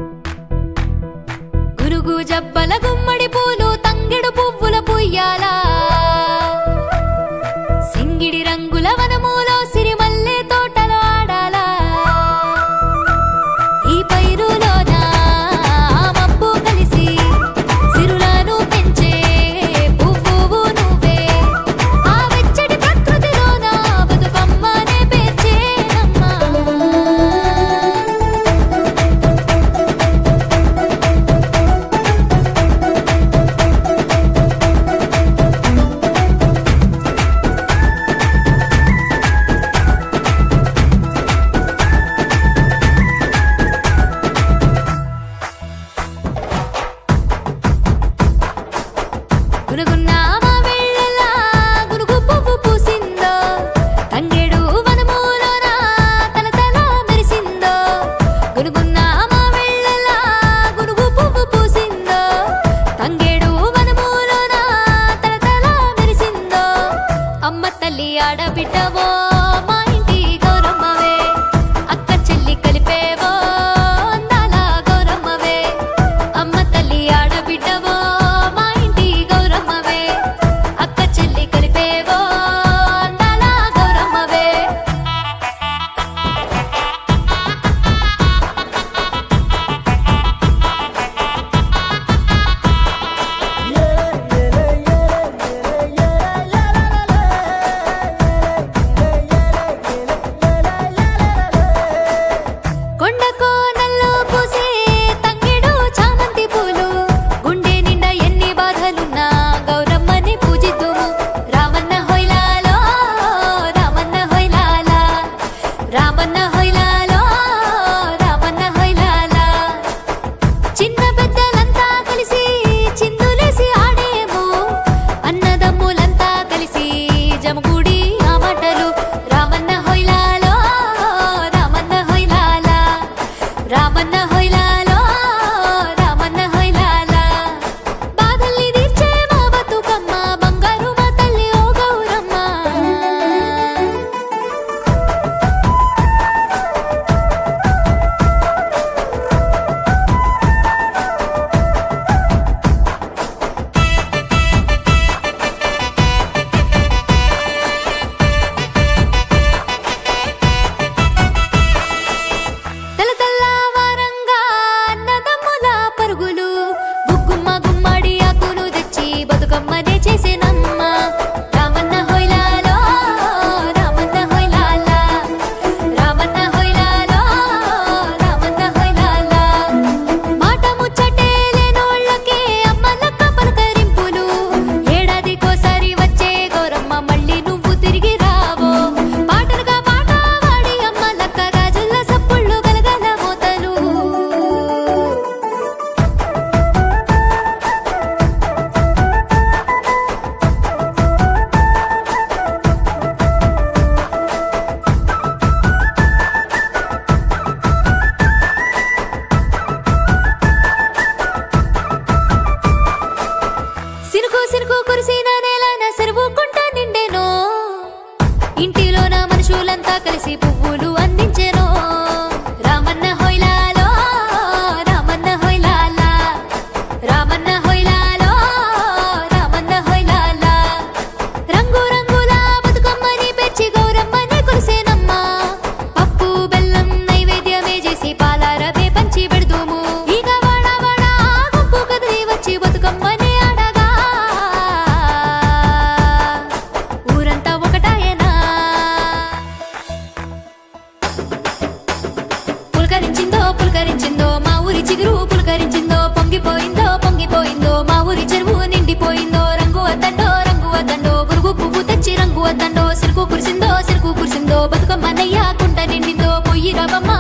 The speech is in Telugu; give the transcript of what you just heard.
గురుగు జబ్బల గుమ్మడి పూలు తంగెడు పువ్వుల పుయ్యాల సింగిడి రంగుల వనములో సిరిమల్లె తోటలో ఆడాలా ఈ పైరులోన మబ్బు కలిసి సిరులను పెంచే పువ్వు నువ్వే ఆ వెచ్చటి ప్రకృతిలోన బతుకమ్మనే పేర్చేనమ్మా గునుగున్న మావెళ్ళలా గునుగు పువ్వు పూసిందో తంగేడు వనములోన తలతల మెరిసిందో గునుగున్న మావెళ్ళలా గునుగు పువ్వు పూసిందో తంగేడు వనములోన తలతల మెరిసిందో అమ్మ తల్లి ఆడబిడ్డవో మా ఇంటి గౌరమ్మవే అక్క చెల్లి కలిపేవో అందాల గౌరమ్మవే అమ్మ తల్లి ఆడబిడ్డవో మా ఇంటి గౌరమ్మవే అక్క చెల్లి కలిపేవో అందాల గౌరమ్మవే కొండ కోనల్లో పూసే తంగెడు చామంతి పూలు గుండె నిండా ఎన్ని బాధలున్నా గౌరమ్మని పూజిద్దుము రామన్న హొయ్లాలో రామన్న హొయ్లాలా రామన్న హొయ్లాలో రామన్న హొయ్లాలా చిన్న పెద్దలంతా కలిసి చిందులేసి ఆడేము అన్నదమ్ములంతా కలిసి జమగుడి ఆ మాటలు రామన్న హొయ్లాలో రామన్న హొయ్లాలా రామన్న హొయ్లాలో రామన్న హొయ్లాలా బాధల్ని తీర్చే మా బతుకమ్మ బంగారు మా తల్లి ఓ గౌరమ్మ తెల్లవారంగా అన్నదమ్ముల పరుగులు గుగ్గుమ్మ గుమ్మడి ఆకులు తెచ్చి బతుకమ్మనే చేసేనమ్మ రామన్న హొయ్లాలో రామన్న హొయ్లాలా రామన్న హొయ్లాలో రామన్న హొయ్లాలా మాట ముచ్చటే లేనోళ్ళకే అమ్మలక్క పలకరింపులు ఏడాదికోసారి వచ్చే గౌరమ్మ మళ్ళీ నువ్వు తిరిగి రావో పాటలుగా పాట వాడి అమ్మలక్క గాజుల సప్పుళ్ళు గలగల మోతలు సినుకు సినుకు కురిసిన నేలన చెరువు కుంట నిండెనో ఇంటిలోన మనుషులంతా కలిసి పువ్వులు అందించెనో రామన్న హొయ్లాలో రామన్న హొయ్లాలా రామన్న హొయ్లాలో రామన్న హొయ్లాలా రంగు రంగుల బతుకమ్మని పెంచి గౌరమ్మని కొలిసేనమ్మా పప్పు బెల్లం నైవేద్యమే చేసి పాలారవే పంచి పెడుదుము ఇక వాడ వాడ గుంపు కదిలి వచ్చి బతుకమ్మని ఆడగా ఊరంతా ఒకటాయేనా పులకరించిందో పులకరించిందో మా ఊరి చిగురు పులకరించిందో పొంగిపోయిందో పొంగిపోయిందో మా ఊరి చెరువు నిండిపోయిందో రంగు వద్దండో గురుగు పువ్వు తెచ్చి రంగు వద్దండో సిరుకు కురిసిందో బతుకమ్మనయ్య కుంట నిండిందో పొయ్యి రవమ్మ